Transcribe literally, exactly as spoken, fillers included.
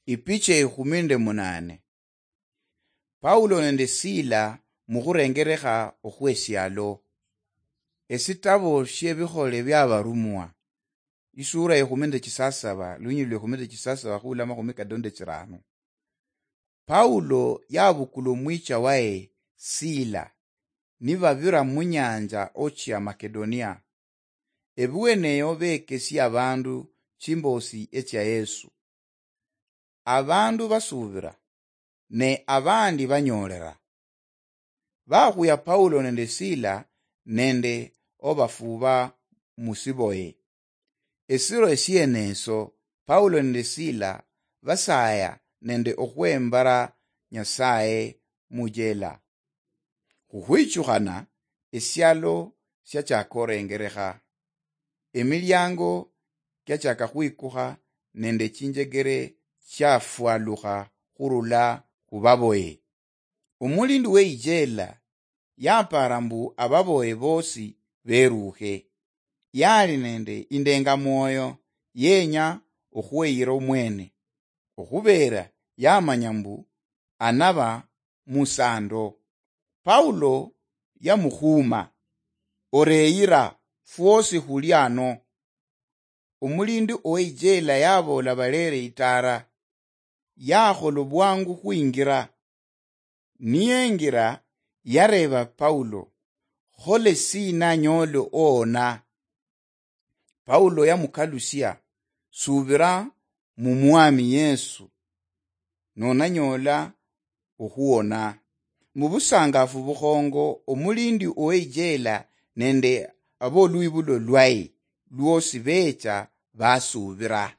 Ipiche ikhuminde munane. Paulo nende Sila mukhurengerekha okhwesyalo. Esitabo shebikhole byabarumwa. Isura ikhuminde chisasaba, lunyilwe ikhuminde chisasaba khulama khumikadonde chirano. Paulo yabukula omwicha wae Sila nibabira munyanja ochia Makedonia. Ebuweneyo bekesya abandu chimbosi echa Yesu. Abandu basubira ne abandi banyolera. Bakhuya Paulo nende Sila nende obafuba musiboye. Esiro esieneso Paulo nende Sila basaya nende okhwembara Nyasaye mujela. Khukhwichukhana esyalo syachakorengerekha. Emilyango kyachaka khwikukha nende chinjegere chafwalukha khurula khubaboye. Omulindi weijela yapara mbu ababoye bosi berukhe. Yali nende indenga mwoyo yenya okhweyira omwene. Okhubera yamanya mbu anaba musando. Paulo yamukhuma oreyira fwosi khuliano. Omulindi oweijela yabola balere itara. Yakhola bwangu khwingira. Niyengira yareba Paulo khole sina nyolo ona. Paulo yamukalusya subira mu mwami Yesu nonanyola okhuona. Mu busangafu bukhongo omulindi oweijela nende abolwibulo lwaye lwosi becha basubira.